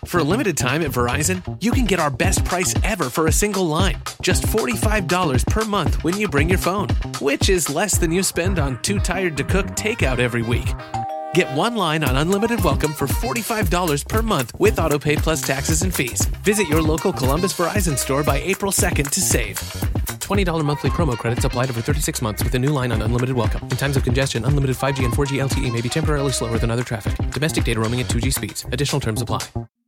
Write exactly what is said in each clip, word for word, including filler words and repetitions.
For a limited time at Verizon, you can get our best price ever for a single line. Just forty-five dollars per month when you bring your phone, which is less than you spend on Too Tired to Cook takeout every week. Get one line on Unlimited Welcome for forty-five dollars per month with AutoPay plus taxes and fees. Visit your local Columbus Verizon store by April second to save. twenty dollars monthly promo credits applied over thirty-six months with a new line on Unlimited Welcome. In times of congestion, unlimited five G and four G L T E may be temporarily slower than other traffic. Domestic data roaming at two G speeds. Additional terms apply.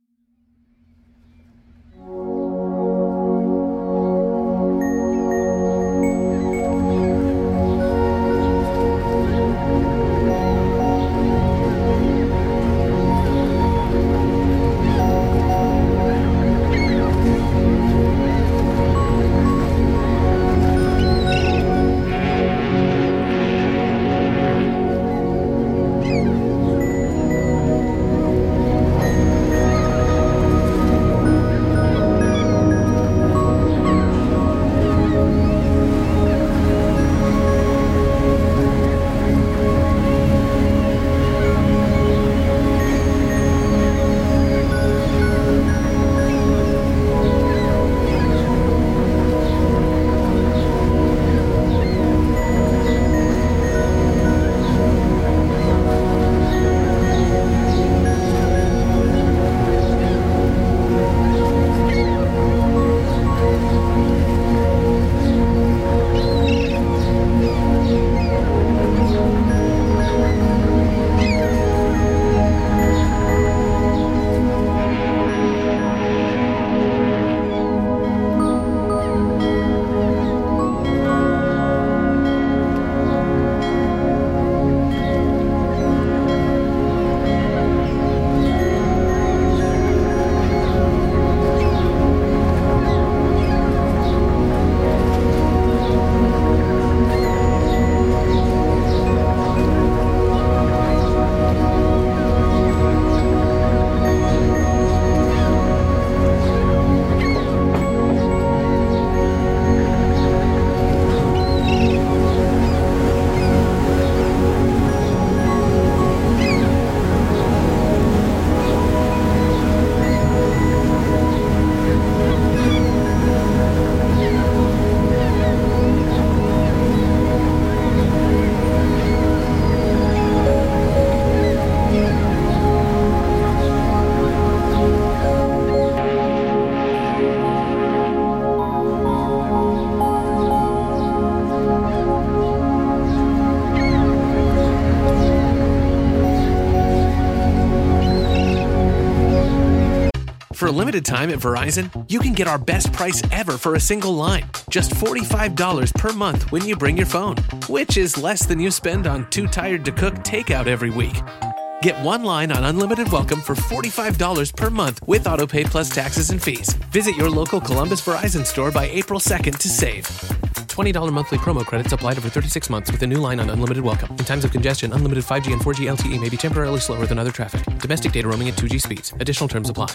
For a limited time at Verizon, you can get our best price ever for a single line. Just forty-five dollars per month when you bring your phone, which is less than you spend on Too Tired to Cook takeout every week. Get one line on Unlimited Welcome for forty-five dollars per month with AutoPay plus taxes and fees. Visit your local Columbus Verizon store by April second to save. twenty dollars monthly promo credits applied over thirty-six months with a new line on Unlimited Welcome. In times of congestion, unlimited five G and four G L T E may be temporarily slower than other traffic. Domestic data roaming at two G speeds. Additional terms apply.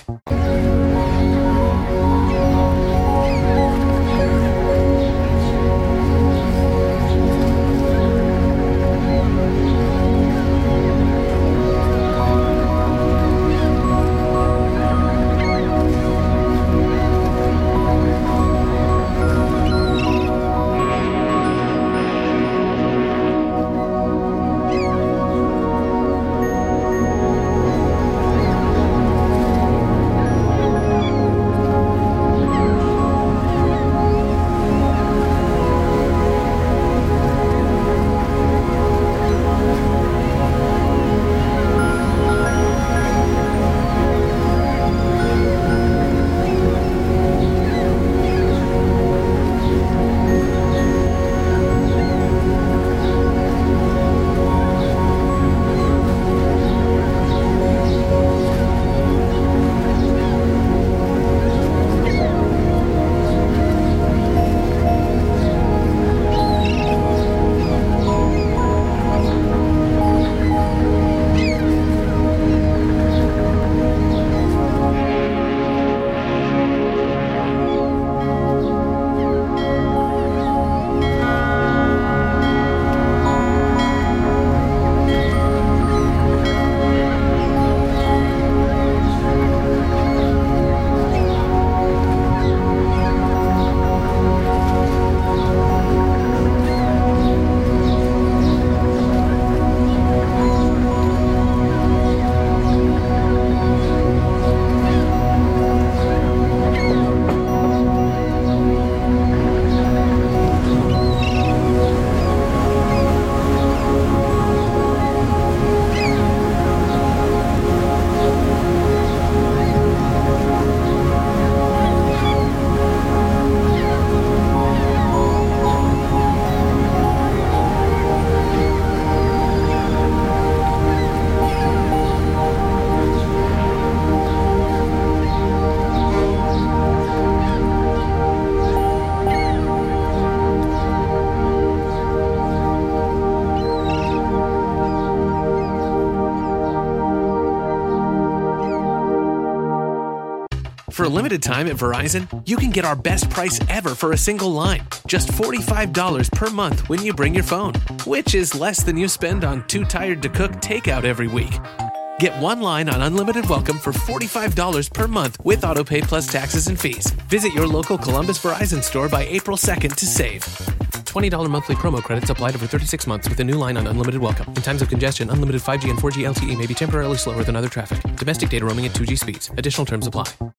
For a limited time at Verizon, you can get our best price ever for a single line. Just forty-five dollars per month when you bring your phone, which is less than you spend on Too Tired to Cook takeout every week. Get one line on Unlimited Welcome for forty-five dollars per month with AutoPay plus taxes and fees. Visit your local Columbus Verizon store by April second to save. twenty dollars monthly promo credits applied over thirty-six months with a new line on Unlimited Welcome. In times of congestion, unlimited five G and four G L T E may be temporarily slower than other traffic. Domestic data roaming at two G speeds. Additional terms apply.